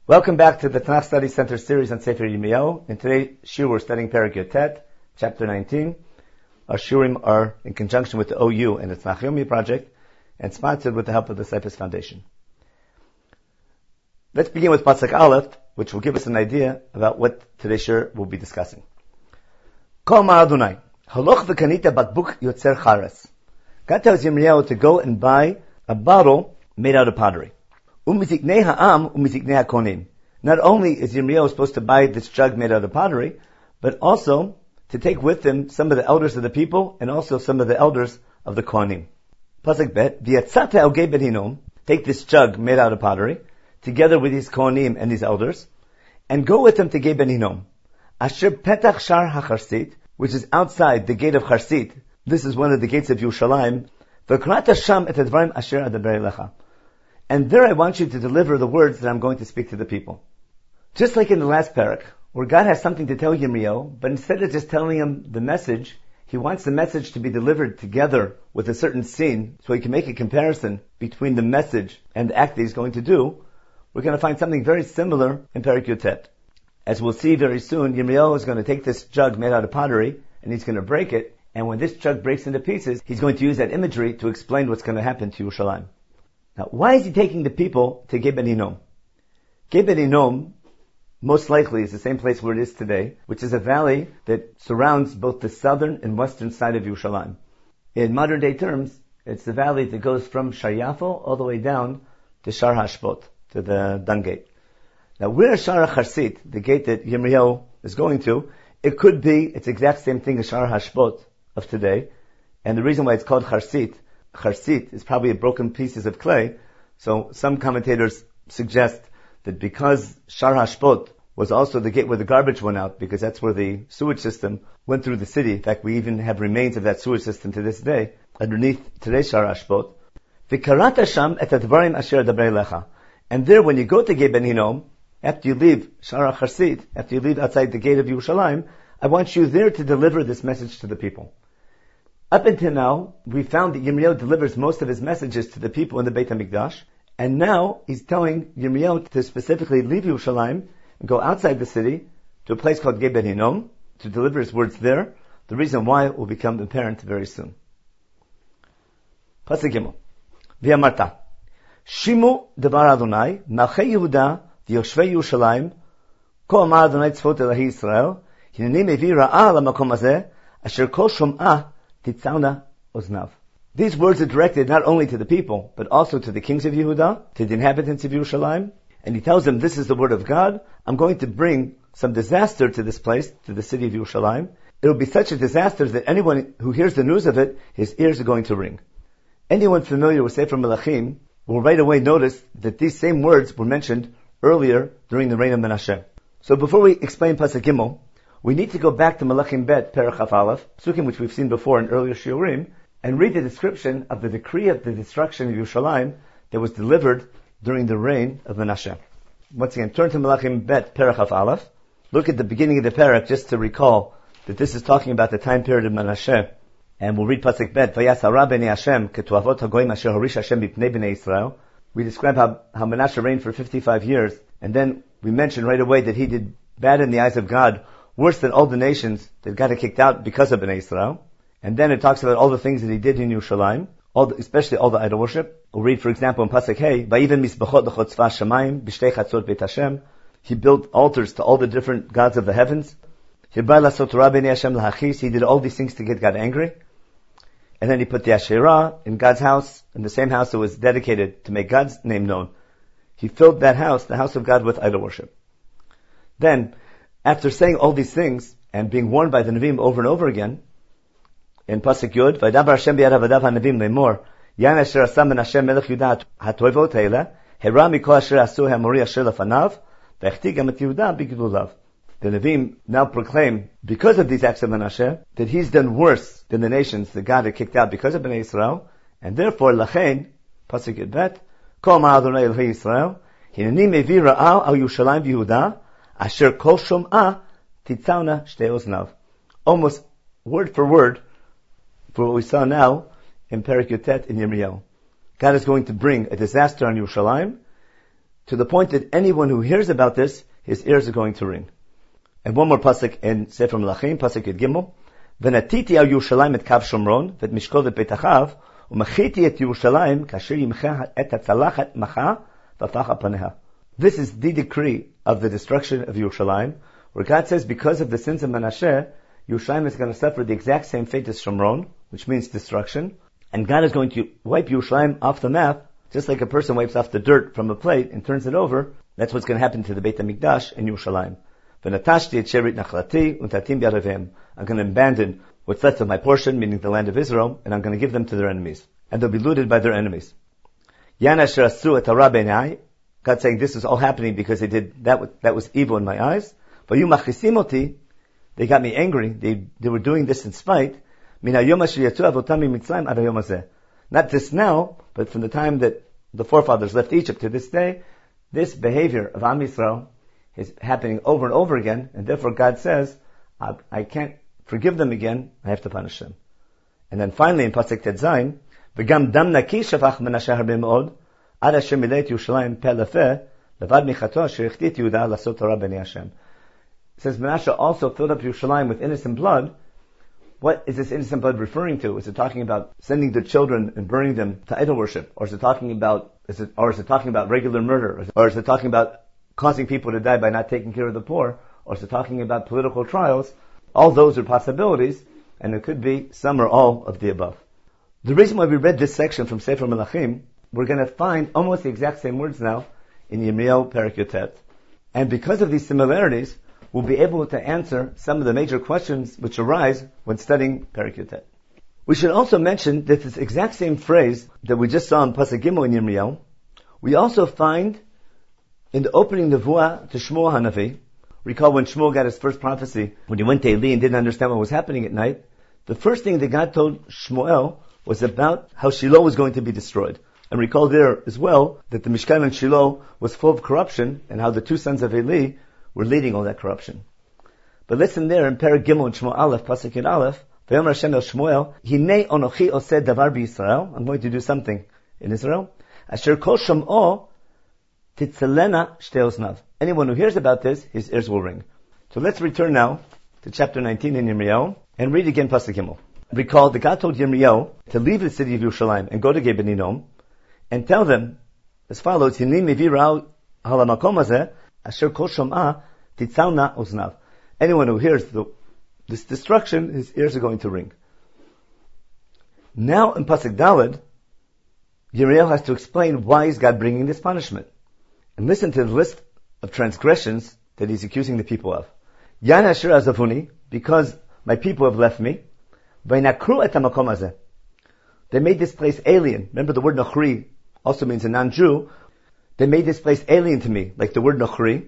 Welcome back to the Tanakh Study Center series on Sefer Yirmiyahu. In today's shiur, we're studying Perek Yotet, chapter 19. Our shiurim are in conjunction with the OU and the Tanakh Yomi project, and sponsored with the help of the Cypress Foundation. Let's begin with Pasuk Aleph, which will give us an idea about what today's shiur will be discussing. Kol ma Adonai, haloch v'kanita bakbuk yotzer charas. God tells Yirmiyahu to go and buy a bottle made out of pottery. Not only is Yirmiyahu supposed to buy this jug made out of pottery, but also to take with him some of the elders of the people and also some of the elders of the Kohanim. Pasuk Bet, V'yatzata el Gei Ben Hinnom, take this jug made out of pottery, together with these Kohanim and these elders, and go with them to Gei Ben Hinnom. Asher Petach Shar HaCharsit, which is outside the gate of Charsit. This is one of the gates of Yerushalayim. V'krata Sham et advarim asher adaber elecha. And there I want you to deliver the words that I'm going to speak to the people. Just like in the last parak, where God has something to tell Yirmiyahu, but instead of just telling him the message, he wants the message to be delivered together with a certain scene, so he can make a comparison between the message and the act that he's going to do. We're going to find something very similar in Perek Yotet. As we'll see very soon, Yirmiyahu is going to take this jug made out of pottery, and he's going to break it, and when this jug breaks into pieces, he's going to use that imagery to explain what's going to happen to Yerushalayim. Now, why is he taking the people to Gei Ben Hinnom? Gei Ben Hinnom, most likely, is the same place where it is today, which is a valley that surrounds both the southern and western side of Yerushalayim. In modern day terms, it's the valley that goes from Shar Yafo all the way down to Shar HaShpot, to the Dung Gate. Now, where is Shar HaCharsit, the gate that Yirmiyahu is going to? It could be, it's the exact same thing as Shar HaShpot of today, and the reason why it's called Charsit is probably broken pieces of clay. So some commentators suggest that because Shar HaShpot was also the gate where the garbage went out, because that's where the sewage system went through the city. In fact, we even have remains of that sewage system to this day, underneath today's Shar HaShpot. V'karata sham et advarim asher adaber elecha. And there, when you go to Gei Ben Hinnom, after you leave Shar HaCharsit, after you leave outside the gate of Yerushalayim, I want you there to deliver this message to the people. Up until now, we found that Yirmiyahu delivers most of his messages to the people in the Beit HaMikdash, and now he's telling Yirmiyahu to specifically leave Yerushalayim and go outside the city to a place called Gei Ben Hinnom to deliver his words there. The reason why will become apparent very soon. Pasuk Gimel. V'yamarta. Shimu devar Adonai, Malchei Yehuda, v'yoshvei Yerushalayim, Ko amar Adonai tzvot Elahi Yisrael, Hineni mevi ra'ah lamakom hazeh, asher kol shom'ah Titzauna Oznav. These words are directed not only to the people, but also to the kings of Yehuda, to the inhabitants of Yerushalayim. And he tells them, this is the word of God. I'm going to bring some disaster to this place, to the city of Yerushalayim. It will be such a disaster that anyone who hears the news of it, his ears are going to ring. Anyone familiar with Sefer Melachim will right away notice that these same words were mentioned earlier during the reign of Menashe. So before we explain Pasuk Gimel, we need to go back to Melachim Bet, Perek Chaf Aleph, Psukim which we've seen before in earlier shiurim, and read the description of the decree of the destruction of Yerushalayim that was delivered during the reign of Menashe. Once again, turn to Melachim Bet, Perek Chaf Aleph. Look at the beginning of the Perek just to recall that this is talking about the time period of Menashe. And we'll read Pasuk Bet, Vayas hara b'nei Hashem, ketuavot hagoyim asher horish Hashem b'pnei b'nei Yisrael. We describe how Menashe reigned for 55 years, and then we mention right away that he did bad in the eyes of God, worse than all the nations that got kicked out because of Bnei Israel. And then it talks about all the things that he did in Yerushalayim, especially all the idol worship. We'll read, for example, in Pasuk Hey, Vayiven misbachot l'chotzva shamayim, b'shtei chatzot beit Hashem. He built altars to all the different gods of the heavens. He did all these things to get God angry. And then he put the Asherah in God's house, in the same house that was dedicated to make God's name known. He filled that house, the house of God, with idol worship. Then, after saying all these things, and being warned by the Nevi'im over and over again, in Pasuk Yud, Vaydabar Hashem b'yad avadav ha-Nevi'im lemor, Yan asher asam ben Hashem melech Yehuda ha-toivot haile, hera mikol asher asu ha-mori asher lefanav, v'echti gam et Yehuda b'gilulav. The Nevi'im now proclaim, because of these acts of Menashe, that he's done worse than the nations that God had kicked out because of Bnei Israel, and therefore, Lachein, Pasuk Yud Bet, Kol ma Adonai Elohei Yisrael, Hineni mevi ra'al al Yerushalayim v'Yehuda, Asher kol shom'ah titzauna shtei oznav. Almost word for word for what we saw now in Perek Yotet in Yirmiyahu. God is going to bring a disaster on Yerushalayim to the point that anyone who hears about this, his ears are going to ring. And one more pasuk in Sefer Melachim, pasuk Yud Gimel. V'natiti al Yerushalayim et kav Shomron, v'et mishkol v'et petachav, u'machiti et Yerushalayim, kasher yimcha et hatzalachat macha, v'afacha paneha. This is the decree of the destruction of Yerushalayim, where God says because of the sins of Menashe, Yerushalayim is going to suffer the exact same fate as Shomron, which means destruction, and God is going to wipe Yerushalayim off the map, just like a person wipes off the dirt from a plate and turns it over. That's what's going to happen to the Beit HaMikdash in Yerushalayim. V'natashti et sherit nachlati untatim b'yarevim. I'm going to abandon what's left of my portion, meaning the land of Israel, and I'm going to give them to their enemies. And they'll be looted by their enemies. Yana asher asu et hara b'nai. God saying this is all happening because they did that was evil in my eyes. V'yu machisim oti. They got me angry. They were doing this in spite. Min hayom asher yatzu avotam mitzrayim ad hayom hazeh. Not just now, but from the time that the forefathers left Egypt to this day, this behavior of Am Yisrael is happening over and over again, and therefore God says, I can't forgive them again, I have to punish them. And then finally in Pasuk Tet Zayin, V'gam dam naki shavach Menashe harbe me'od, ad asher mileit Yerushalayim peh lefeh, levad michato asher ichtit Yehuda lasot Torah b'nei Hashem. It says Menashe also filled up Yerushalayim with innocent blood. What is this innocent blood referring to? Is it talking about sending the children and burning them to idol worship? Or is it talking about regular murder? Or is it talking about causing people to die by not taking care of the poor? Or is it talking about political trials? All those are possibilities, and it could be some or all of the above. The reason why we read this section from Sefer Melachim, we're going to find almost the exact same words now in Yirmiyahu Perek Yotet. And because of these similarities, we'll be able to answer some of the major questions which arise when studying Perek Yotet. We should also mention that this exact same phrase that we just saw in Pasuk Gimel in Yirmiyahu, we also find in the opening Nevuah to Shmuel Hanavi. Recall when Shmuel got his first prophecy, when he went to Eli and didn't understand what was happening at night, the first thing that God told Shmuel was about how Shiloh was going to be destroyed. And recall there as well that the Mishkan in Shiloh was full of corruption, and how the two sons of Eli were leading all that corruption. But listen there in Perek Gimel in Shmuel Aleph, Pasuk Yud Aleph, V'yomer Hashem el Shmuel, Hinei onochi oseh davar b'Yisrael, I'm going to do something in Israel, asher kol shom'o titzelena shtei oznav. Anyone who hears about this, his ears will ring. So let's return now to chapter 19 in Yirmiyahu, and read again Pasuk Gimel. Recall that God told Yirmiyahu to leave the city of Yerushalayim and go to Gebet Hinnom, and tell them as follows, Hinei mevi ra'al halamakom hazeh, asher kol shom'a titzalna oznav. Anyone who hears this destruction, his ears are going to ring. Now in Pasuk Daled, Yirmiyahu has to explain why is God bringing this punishment. And listen to the list of transgressions that he's accusing the people of. Yan asher azavuni, because my people have left me. V'nakru et hamakom hazeh. They made this place alien. Remember the word Nochri also means a non-Jew. They made this place alien to me, like the word Nochri.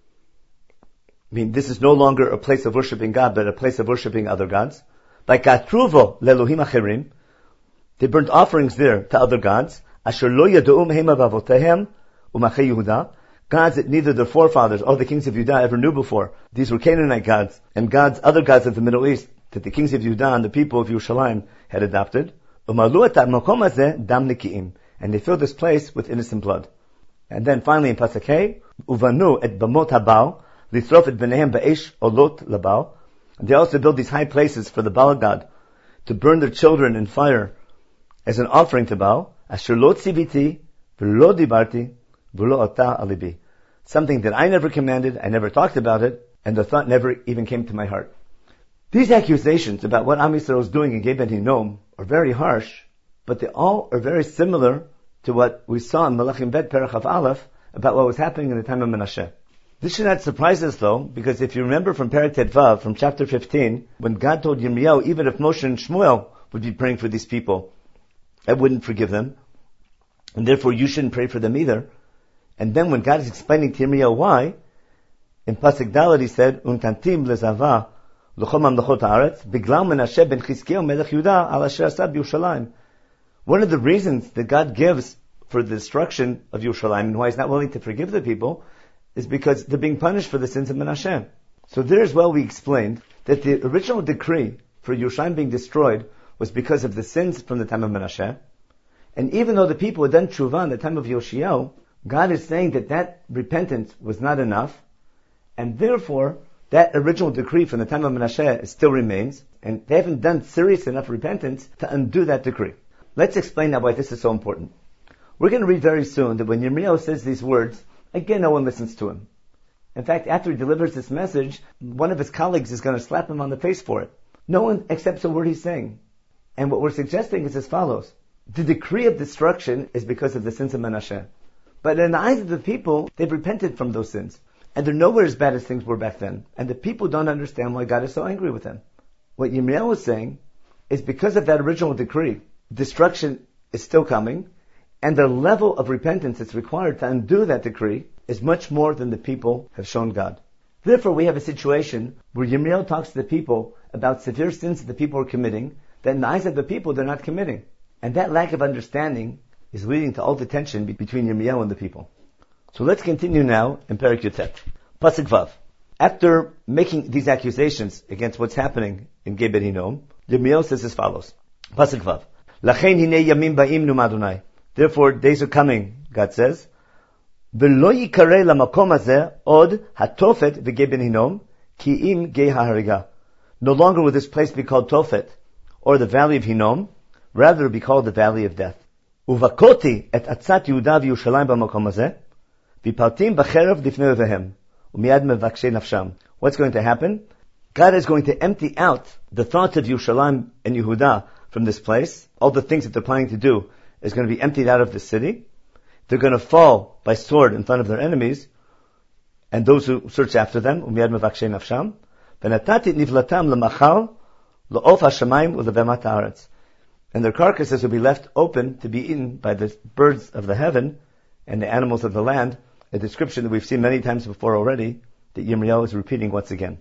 I mean, this is no longer a place of worshiping God, but a place of worshiping other gods. Like Atruvo le'elohim acherim, they burnt offerings there to other gods. Asher lo yadu'um hema v'avotehem u'machei Yehuda, gods that neither their forefathers or the kings of Judah ever knew before. These were Canaanite gods, and other gods of the Middle East that the kings of Judah and the people of Yerushalayim had adopted. U'malu et ha'makom hazeh dam niki'im, and they filled this place with innocent blood. And then finally in Pasuk Hey, uvanu et bamot habal, Lisrof et benehem ba'esh olot labal. And they also build these high places for the Baal god to burn their children in fire as an offering to Baal. Asher lo tziviti v'lo dibarti v'lo ata alibi. Something that I never commanded, I never talked about it, and the thought never even came to my heart. These accusations about what Am Yisrael is doing in Gebet Hinnom are very harsh, but they all are very similar to what we saw in Melachim Bet Perek Chaf Aleph about what was happening in the time of Menashe. This should not surprise us though, because if you remember from Perek Tet Vav, from chapter 15, when God told Yirmiyahu, even if Moshe and Shmuel would be praying for these people, I wouldn't forgive them, and therefore you shouldn't pray for them either. And then when God is explaining to Yirmiyahu why, in Pasuk Daled he said, Untantim lezava l'chol mamlechot haaretz, biglal Menashe ben Chizkiyahu melech Yehuda al asher asah b'Yerushalayim. One of the reasons that God gives for the destruction of Yerushalayim and why he's not willing to forgive the people is because they're being punished for the sins of Menashe. So there as well we explained that the original decree for Yerushalayim being destroyed was because of the sins from the time of Menashe. And even though the people had done tshuva in the time of Yoshiyahu, God is saying that repentance was not enough, and therefore that original decree from the time of Menashe still remains, and they haven't done serious enough repentance to undo that decree. Let's explain now why this is so important. We're going to read very soon that when Yirmiyahu says these words, again no one listens to him. In fact, after he delivers this message, one of his colleagues is going to slap him on the face for it. No one accepts a word he's saying. And what we're suggesting is as follows. The decree of destruction is because of the sins of Menashe. But in the eyes of the people, they've repented from those sins. And they're nowhere as bad as things were back then. And the people don't understand why God is so angry with them. What Yirmiyahu was saying is because of that original decree, destruction is still coming, and the level of repentance that's required to undo that decree is much more than the people have shown God. Therefore, we have a situation where Yirmiyahu talks to the people about severe sins that the people are committing, that in the eyes of the people they're not committing. And that lack of understanding is leading to all the tension between Yirmiyahu and the people. So let's continue now in Perek Yutet. Pasuk Vav. After making these accusations against what's happening in Geber Hinnom, Yirmiyahu says as follows. Pasuk Vav. Lachein hinei yamim ba'im nu Adonai. Therefore, days are coming, God says. V'lo yikarei lamakom hazeh od hatofet v'Geber Hinnom ki im gei ha'hariga. No longer will this place be called Tofet, or the valley of Hinnom, rather it will be called the valley of death. Uvakoti et atzat Yehuda v'Yerushalayim b'makom hazeh v'paltim b'cherev lifnei ovehem u'miyad mevakshei nafsham. What's going to happen? God is going to empty out the thoughts of Yerushalayim and Yehuda from this place. All the things that they're planning to do is going to be emptied out of the city. They're going to fall by sword in front of their enemies, and those who search after them, umiyad mevakshei nafsham, v'natati nivlatam l'machal l'of hashamayim u'lebemat haaretz. And their carcasses will be left open to be eaten by the birds of the heaven and the animals of the land, a description that we've seen many times before already, that Yirmiyahu is repeating once again.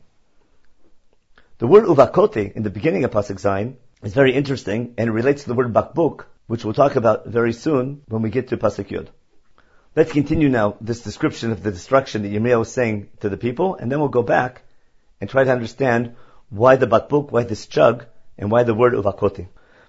The word uvakote in the beginning of Pasuk Zayin is very interesting, and it relates to the word bakbuk, which we'll talk about very soon when we get to Pasuk Yud. Let's continue now this description of the destruction that Yirmiyahu was saying to the people, and then we'll go back and try to understand why the bakbuk, why this jug, and why the word uvakote.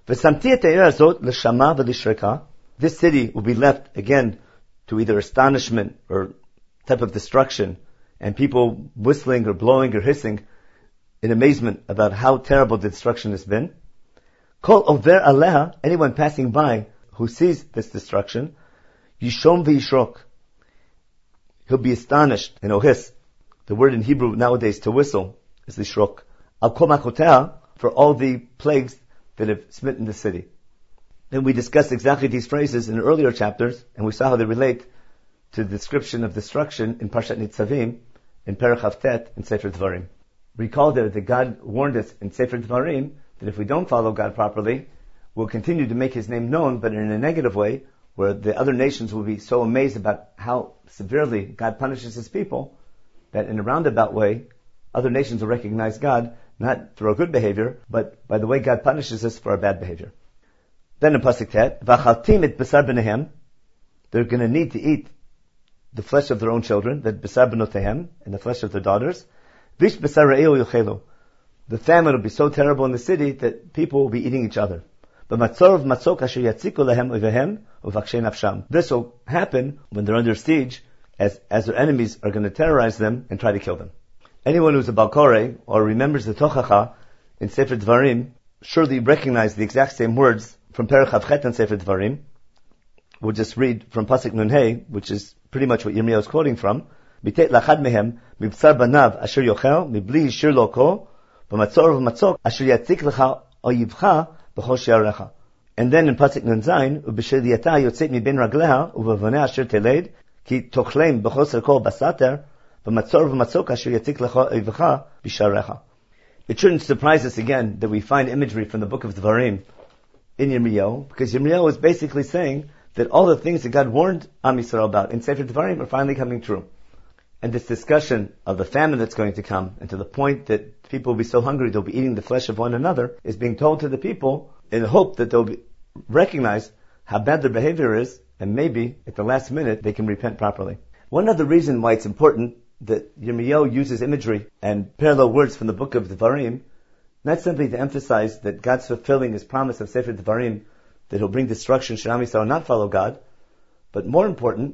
This city will be left again to either astonishment or type of destruction, and people whistling or blowing or hissing in amazement about how terrible the destruction has been. Kol over aleha, anyone passing by who sees this destruction, yishom v'yishrok, he'll be astonished and he'll hiss. The word in Hebrew nowadays to whistle is lishrok. Al kol makotea, for all the plagues that have smitten the city. Then we discussed exactly these phrases in earlier chapters, and we saw how they relate to the description of destruction in Parshat Nitzavim, in Perek Havtet, in Sefer Dvarim. Recall there that God warned us in Sefer Dvarim that if we don't follow God properly, we'll continue to make His name known, but in a negative way, where the other nations will be so amazed about how severely God punishes His people, that in a roundabout way, other nations will recognize God, not through our good behavior, but by the way God punishes us for our bad behavior. Then in Pasuk Tet, V'achaltim et besar b'nehem, they're going to need to eat the flesh of their own children, that besar b'notehem, and the flesh of their daughters. Vish besar re'eu yochelu. The famine will be so terrible in the city that people will be eating each other. B'matzor v'matzok asher yatziku lehem ovehem uvakshei nafsham. This will happen when they're under siege, as their enemies are going to terrorize them and try to kill them. Anyone who's a Balkorei or remembers the Tochacha in Sefer Dvarim surely recognize the exact same words from Perek Havchet and Sefer Dvarim. We'll just read from Pasuk Nun Hey, which is pretty much what Yirmiyahu is quoting from. Bitet lachad mehem mibsar banav asher yochel mibli yishir lo ko b'matzor v'matzok asher yatzik lecha oyivcha b'chol she'arecha. And then in Pasuk Nun Zayin, ub'shel yata yotzet mibin ragleha ub'voneh asher teled ki tochlem b'chosar kol basater. It shouldn't surprise us again that we find imagery from the book of Dvarim in Yirmiyahu, because Yirmiyahu is basically saying that all the things that God warned Am Yisrael about in Sefer Dvarim are finally coming true. And this discussion of the famine that's going to come, and to the point that people will be so hungry they'll be eating the flesh of one another, is being told to the people in the hope that they'll recognize how bad their behavior is, and maybe at the last minute they can repent properly. One other reason why it's important that Yirmiyahu uses imagery and parallel words from the book of Dvarim, not simply to emphasize that God's fulfilling His promise of Sefer Dvarim, that He'll bring destruction should Am Yisrael not follow God, but more important,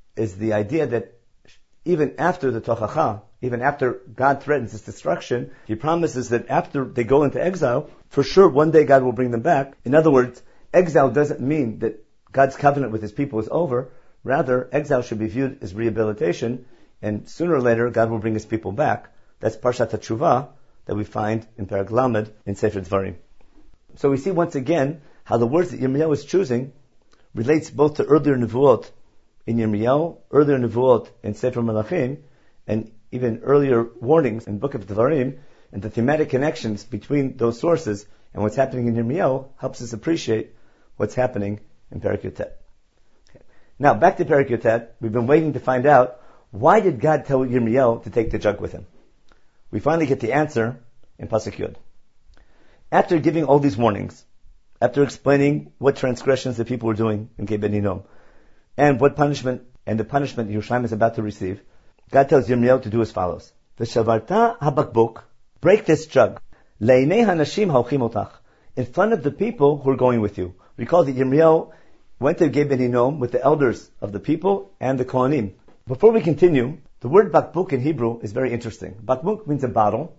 is the idea that even after the Tochacha, even after God threatens his destruction, he promises that after they go into exile, for sure one day God will bring them back. In other words, exile doesn't mean that God's covenant with his people is over. Rather, exile should be viewed as rehabilitation, and sooner or later God will bring his people back. That's Parshat HaTshuvah that we find in Perek Lamed in Sefer Dvarim. So we see once again how the words that Yirmiyahu is choosing relates both to earlier Nevuot in Yirmiyahu, earlier Nevuot in Sefer Malachim, and even earlier warnings in Book of Dvarim, and the thematic connections between those sources and what's happening in Yirmiyahu helps us appreciate what's happening in Perek Yotet. Okay. Now, back to Perek Yotet, we've been waiting to find out why did God tell Yirmiyahu to take the jug with him? We finally get the answer in Pasuk Yud. After giving all these warnings, after explaining what transgressions the people were doing in Gei Ben Hinnom, and what punishment, and the punishment Yerushalayim is about to receive, God tells Yirmiyahu to do as follows. V'shavarta habakbuk, break this jug, le'inei hanashim ha'olchim otach, in front of the people who are going with you. Recall that Yirmiyahu went to Gei Ben Hinnom with the elders of the people and the Kohanim. Before we continue, the word bakbuk in Hebrew is very interesting. Bakbuk means a bottle,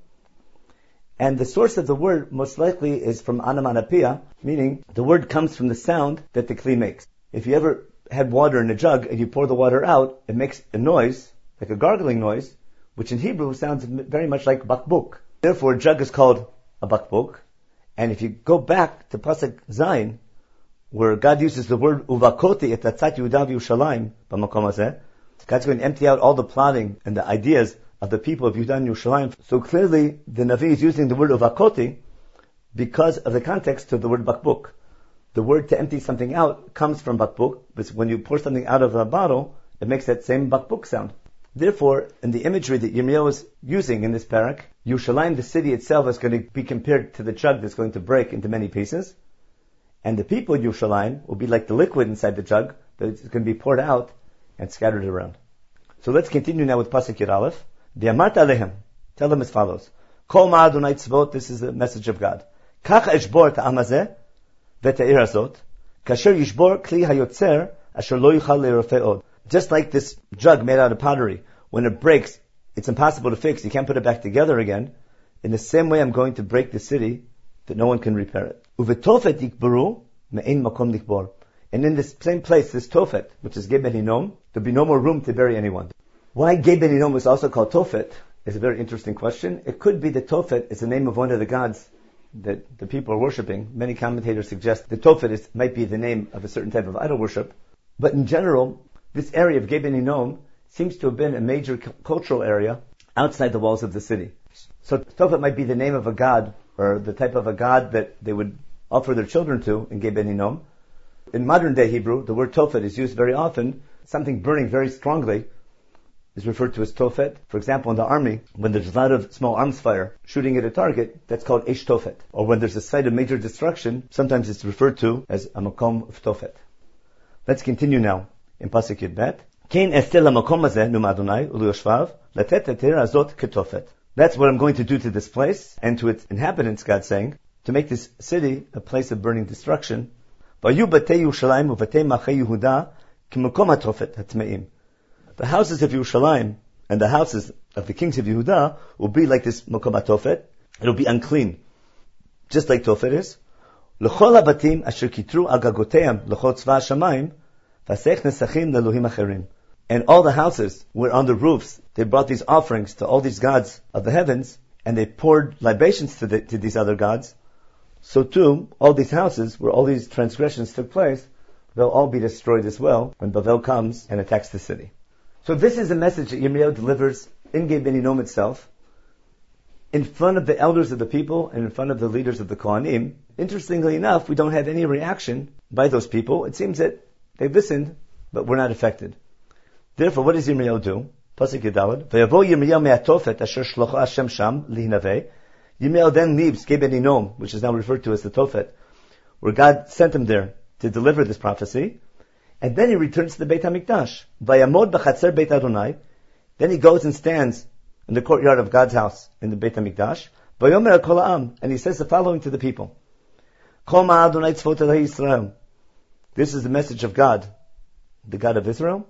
and the source of the word most likely is from anamanapia, meaning the word comes from the sound that the kli makes. If you ever had water in a jug and you pour the water out, it makes a noise, like a gargling noise, which in Hebrew sounds very much like bakbuk. Therefore, a jug is called a bakbuk. And if you go back to Pasuk Zayin, where God uses the word uvakoti et atzat Yehuda v'Yushalayim b'makom hazeh, God's going to empty out all the plotting and the ideas of the people of Yehuda and Yerushalayim. So clearly, the Navi is using the word uvakoti because of the context of the word bakbuk. The word to empty something out comes from bakbuk, but when you pour something out of a bottle, it makes that same bakbuk sound. Therefore, in the imagery that Yirmiyahu is using in this parak, Yerushalayim, the city itself, is going to be compared to the jug that's going to break into many pieces. And the people of Yerushalayim will be like the liquid inside the jug that's going to be poured out and scattered around. So let's continue now with Pasuk Yud Aleph. V'amart alehem, tell them as follows. Kol ma Adonai tzvot, this is the message of God. Kach eshbor ta'am hazeh v'ta'ir hazot, kasher yishbor kli hayotzer asher lo yuchal le'rofeh od. Just like this jug made out of pottery, when it breaks, it's impossible to fix. You can't put it back together again. In the same way, I'm going to break the city that no one can repair it. Uvetofet yikbaru me'ein makom nikbor. And in this same place, this Tofet, which is Gei Ben Hinnom, there'll be no more room to bury anyone. Why Gei Ben Hinnom was also called Tofet is a very interesting question. It could be that Tofet is the name of one of the gods that the people are worshipping. Many commentators suggest that Tofet might be the name of a certain type of idol worship. But in general, this area of Gei Ben Hinnom seems to have been a major cultural area outside the walls of the city. So Tofet might be the name of a god, or the type of a god that they would offer their children to in Gei Ben Hinnom. In modern day Hebrew, the word Tofet is used very often. Something burning very strongly is referred to as Tofet. For example, in the army, when there's a lot of small arms fire shooting at a target, that's called Eish Tofet. Or when there's a site of major destruction, sometimes it's referred to as a Makom of Tofet. Let's continue now in Pasuk Yud Bet. Kein estel hamakom hazeh num Adonai u'liyoshvav letet et ha'ir hazot ketofet. That's what I'm going to do to this place and to its inhabitants, God's saying, to make this city a place of burning destruction. Vayu batei Yerushalayim u'batei machei Yehuda k'makom hatofet hatmeim. The houses of Yerushalayim and the houses of the kings of Yehuda will be like this makom hatofet. It'll be unclean, just like Tofet is. L'chol habatim asher kitru al gagoteim l'chol tzva hashamayim v'asech nesachim le'elohim acherim. And all the houses were on the roofs. They brought these offerings to all these gods of the heavens, and they poured libations to these other gods. So too, all these houses where all these transgressions took place, they'll all be destroyed as well when Bavel comes and attacks the city. So this is a message that Yirmiyahu delivers in Gei Ben Hinnom itself, in front of the elders of the people and in front of the leaders of the Kohanim. Interestingly enough, we don't have any reaction by those people. It seems that they listened, but were not affected. Therefore, what does Yirmiyahu do? Pasuk Yudalad. V'yavo Yirmiyahu me'atofet asher shlocho Hashem sham lihinaveh. Yirmiyahu then leaves Gei Ben Hinnom, which is now referred to as the Tofet, where God sent him there to deliver this prophecy. And then he returns to the Beit HaMikdash. Vayamod b'chatzer Beit Adonai. Then he goes and stands in the courtyard of God's house in the Beit HaMikdash. Vayomer kol ha'am. And he says the following to the people. Kol ma Adonai tzvot Elahei Yisrael. This is the message of God, the God of Israel.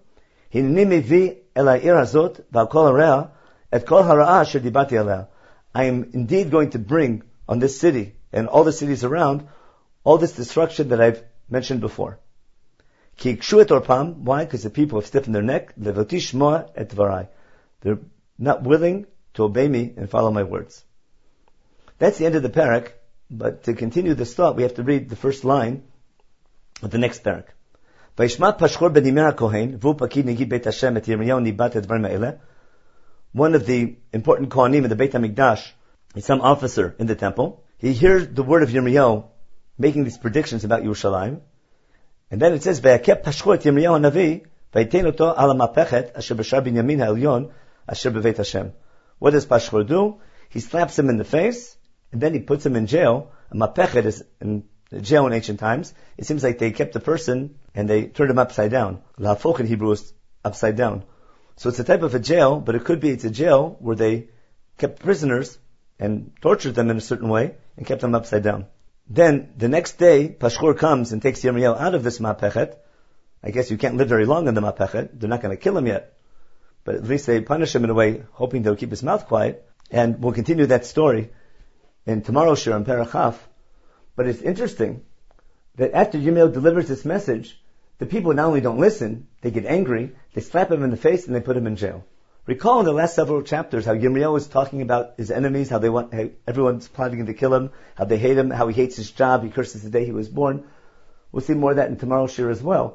הנני מביא אל העיר הזאת ועל כל הרע את כל הרעה אשר דיברתי עליה. I am indeed going to bring on this city and all the cities around all this destruction that I've mentioned before. כי יקשו את עורפם. Why? Because the people have stiffened their neck. לבותי שמוע את דבריי. They're not willing to obey me and follow my words. That's the end of the parak, but to continue this thought, we have to read the first line of the next parak. וישמע פשחור בן ימי הכהן, והוא פקיד נגיד בית השם, את ירמיהו ניבט את הדברים האלה. One of the important Kohanim in the Beit HaMikdash is some officer in the temple. He hears the word of Yirmiyahu making these predictions about Yerushalayim. And then it says, ויקב פשחור את ירמיהו הנביא, ויתן אותו על המפכת, אשר בשער בנימין העליון, אשר בבית השם. What does Pashhur do? He slaps him in the face, and then he puts him in jail. A mapechet is in jail in ancient times. It seems like they kept the person and they turned him upside down. Lahafoch in Hebrew is upside down. So it's a type of a jail, but it could be it's a jail where they kept prisoners and tortured them in a certain way and kept them upside down. Then the next day, Pashhur comes and takes Yirmiyahu out of this mapechet. I guess you can't live very long in the mapechet. They're not going to kill him yet. But at least they punish him in a way, hoping they'll keep his mouth quiet. And we'll continue that story in tomorrow's shir on Perachaf. But it's interesting that after Yirmiyahu delivers this message, the people not only don't listen, they get angry, they slap him in the face, and they put him in jail. Recall in the last several chapters how Yirmiyahu was talking about his enemies, how everyone's plotting to kill him, how they hate him, how he hates his job, he curses the day he was born. We'll see more of that in tomorrow's shir as well.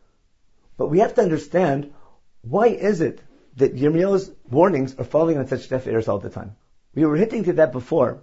But we have to understand, why is it that Yirmiyahu's warnings are falling on such deaf ears all the time? We were hinting to that before,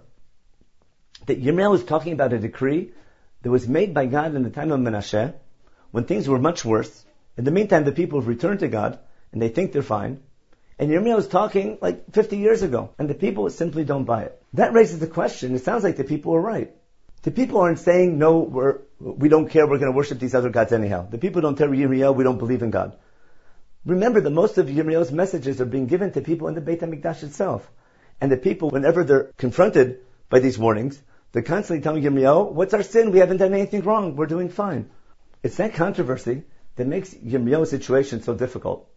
that Yirmiyahu was talking about a decree that was made by God in the time of Menashe, when things were much worse. In the meantime, the people have returned to God, and they think they're fine. And Yirmiyahu was talking like 50 years ago, and the people simply don't buy it. That raises the question, it sounds like the people are right. The people aren't saying, no, we don't care, we're going to worship these other gods anyhow. The people don't tell Yirmiyahu, we don't believe in God. Remember that most of Yirmiyahu's messages are being given to people in the Beit HaMikdash itself. And the people, whenever they're confronted by these warnings, they're constantly telling Yirmiyahu, what's our sin? We haven't done anything wrong. We're doing fine. It's that controversy that makes Yirmiyahu's situation so difficult.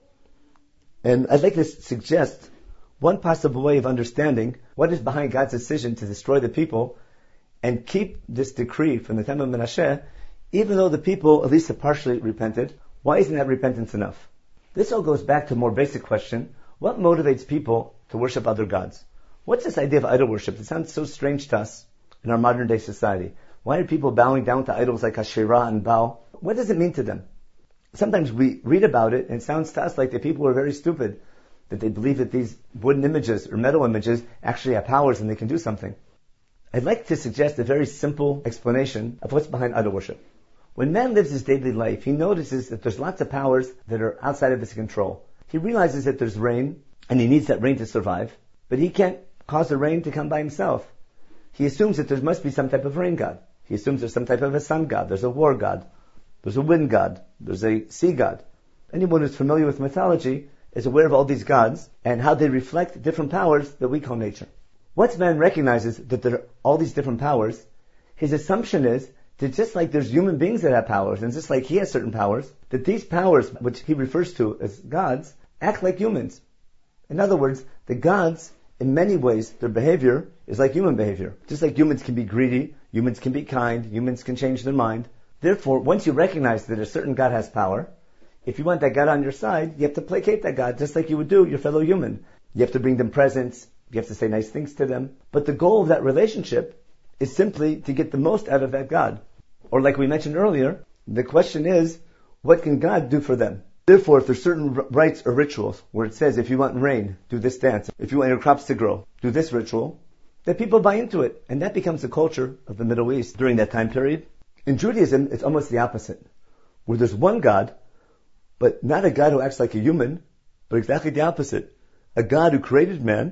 And I'd like to suggest one possible way of understanding what is behind God's decision to destroy the people and keep this decree from the time of Menashe, even though the people at least have partially repented. Why isn't that repentance enough? This all goes back to a more basic question. What motivates people to worship other gods? What's this idea of idol worship? It sounds so strange to us in our modern day society. Why are people bowing down to idols like Asherah and Baal? What does it mean to them? Sometimes we read about it and it sounds to us like the people are very stupid, that they believe that these wooden images or metal images actually have powers and they can do something. I'd like to suggest a very simple explanation of what's behind idol worship. When man lives his daily life, he notices that there's lots of powers that are outside of his control. He realizes that there's rain, and he needs that rain to survive, but he can't cause the rain to come by himself. He assumes that there must be some type of rain god. He assumes there's some type of a sun god, there's a war god, there's a wind god, there's a sea god. Anyone who's familiar with mythology is aware of all these gods and how they reflect different powers that we call nature. Once man recognizes that there are all these different powers, his assumption is that just like there's human beings that have powers, and just like he has certain powers, that these powers, which he refers to as gods, act like humans. In other words, the gods, in many ways, their behavior is like human behavior. Just like humans can be greedy, humans can be kind, humans can change their mind. Therefore, once you recognize that a certain God has power, if you want that God on your side, you have to placate that God just like you would do your fellow human. You have to bring them presents, you have to say nice things to them. But the goal of that relationship is simply to get the most out of that God. Or like we mentioned earlier, the question is, what can God do for them? Therefore, if there's certain rites or rituals where it says, if you want rain, do this dance. If you want your crops to grow, do this ritual, then people buy into it. And that becomes the culture of the Middle East during that time period. In Judaism, it's almost the opposite. Where there's one God, but not a God who acts like a human, but exactly the opposite. A God who created man.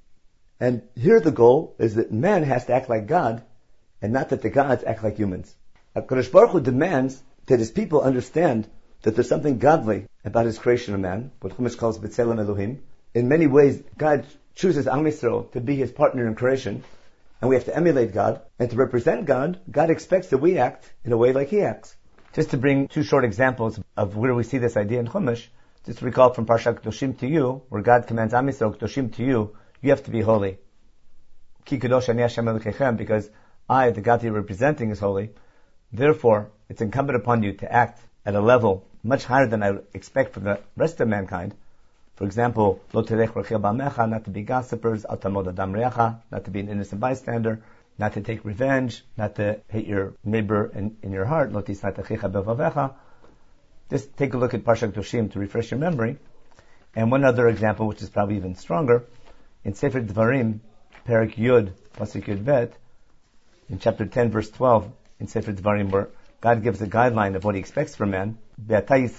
And here the goal is that man has to act like God, and not that the gods act like humans. HaKadosh Baruch Hu demands that his people understand that there's something godly about his creation of man, what Chumash calls B'Tselem Elohim. In many ways, God chooses Am Yisrael to be his partner in creation, and we have to emulate God. And to represent God, God expects that we act in a way like he acts. Just to bring two short examples of where we see this idea in Chumash, Just recall from Parshat Kedoshim to you, where God commands Am Yisrael Kedoshim to you, you have to be holy. Ki Kadosh Ani Hashem Elokechem, because I, the God that you're representing, is holy. Therefore, it's incumbent upon you to act at a level much higher than I would expect from the rest of mankind. For example, Lo Terech Rechel Ba'amecha, not to be gossipers, Al Tamod Adam Reacha, not to be an innocent bystander, not to take revenge, not to hate your neighbor in your heart, Lo Tisnat Achicha Bevavecha. Just take a look at Parshat Kedoshim to refresh your memory. And one other example, which is probably even stronger, in Sefer Dvarim, Perek Yud, Pasuk Yud Bet, in chapter 10, verse 12, in Sefer Dvarim, where God gives a guideline of what He expects from man. What does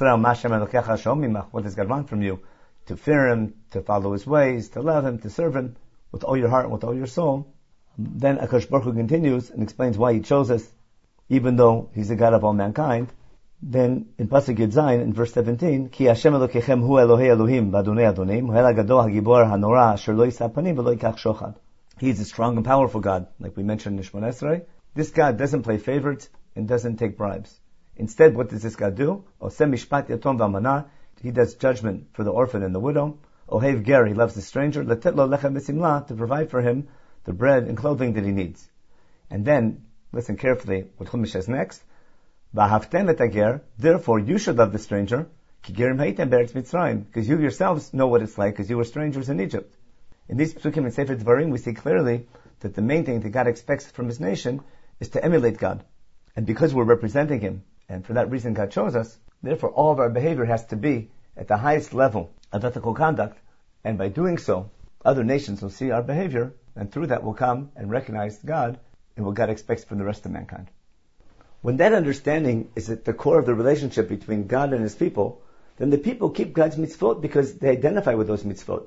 God want from you? To fear Him, to follow His ways, to love Him, to serve Him with all your heart and with all your soul. Then Akash Baruch Hu continues and explains why He chose us, even though He's the God of all mankind. Then in Pasuk Yud Zayin, in verse 17, Ki Hashem Elokechem Hu Elohei Elohim V'Adonai Adonim Hu El HaGadol HaGibor HaNorah Asher Lo Yisah Panim V'Lo Yikach Shochad. He is a strong and powerful God, like we mentioned in Shemona Esrei. This God doesn't play favorites and doesn't take bribes. Instead, what does this God do? Oseh Mishpat Yatom V'Almanah. He does judgment for the orphan and the widow. Ohev Ger, He loves the stranger. Letet Lo Lechem V'Simlah, to provide for him the bread and clothing that he needs. And then, listen carefully what Chumash says next. V'ahavtem et hager, therefore you should love the stranger, ki gerim haytem be'eretz Mitzrayim, because you yourselves know what it's like, because you were strangers in Egypt. In these Psukim and Sefer Dvarim, we see clearly that the main thing that God expects from His nation is to emulate God. And because we're representing Him, and for that reason God chose us, therefore all of our behavior has to be at the highest level of ethical conduct, and by doing so, other nations will see our behavior, and through that will come and recognize God and what God expects from the rest of mankind. When that understanding is at the core of the relationship between God and His people, then the people keep God's mitzvot because they identify with those mitzvot.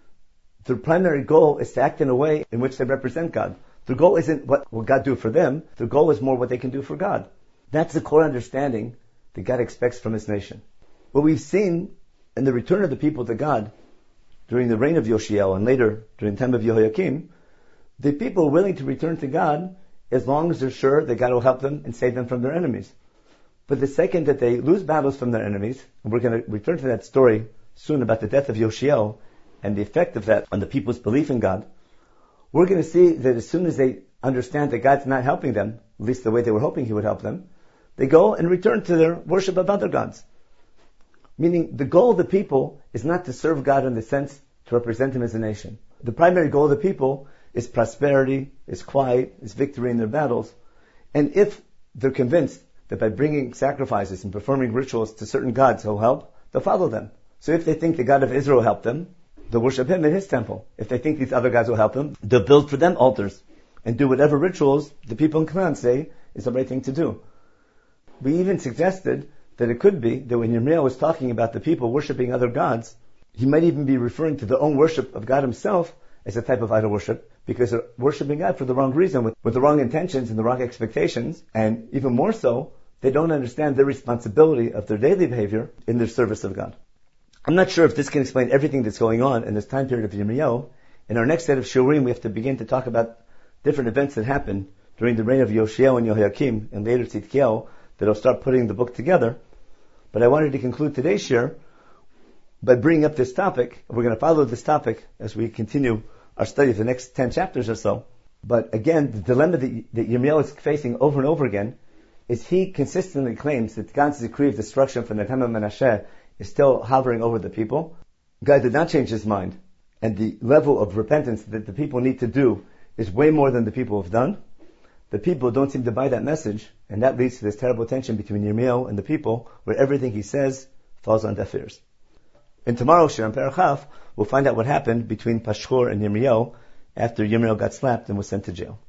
Their primary goal is to act in a way in which they represent God. Their goal isn't what will God do for them. Their goal is more what they can do for God. That's the core understanding that God expects from His nation. What we've seen in the return of the people to God during the reign of Yoshiel and later during the time of Yehoiakim, the people are willing to return to God as long as they're sure that God will help them and save them from their enemies. But the second that they lose battles from their enemies, and we're going to return to that story soon about the death of Yoshiel and the effect of that on the people's belief in God, we're going to see that as soon as they understand that God's not helping them, at least the way they were hoping He would help them, they go and return to their worship of other gods. Meaning the goal of the people is not to serve God in the sense to represent Him as a nation. The primary goal of the people is prosperity, is quiet, is victory in their battles. And if they're convinced that by bringing sacrifices and performing rituals to certain gods He'll help, they'll follow them. So if they think the God of Israel helped them, they'll worship Him in His temple. If they think these other gods will help them, they'll build for them altars and do whatever rituals the people in Canaan say is the right thing to do. We even suggested that it could be that when Yirmiyahu was talking about the people worshiping other gods, he might even be referring to their own worship of God Himself as a type of idol worship, because they're worshiping God for the wrong reason, with the wrong intentions and the wrong expectations, and even more so, they don't understand their responsibility of their daily behavior in their service of God. I'm not sure if this can explain everything that's going on in this time period of Yirmiyahu. In our next set of Shurim, we have to begin to talk about different events that happened during the reign of Yoshiel and Yehoiakim, and later Tzidkiyahu, that'll start putting the book together. But I wanted to conclude today's share by bringing up this topic. We're going to follow this topic as we continue our study of the next 10 chapters or so. But again, the dilemma that Yirmiyahu is facing over and over again is he consistently claims that God's decree of destruction from the time of Menashe is still hovering over the people. God did not change His mind, and the level of repentance that the people need to do is way more than the people have done. The people don't seem to buy that message, and that leads to this terrible tension between Yirmiyahu and the people, where everything he says falls on deaf ears. In tomorrow's Shir on Perachaf, we'll find out what happened between Pashhur and Yirmiyahu after Yirmiyahu got slapped and was sent to jail.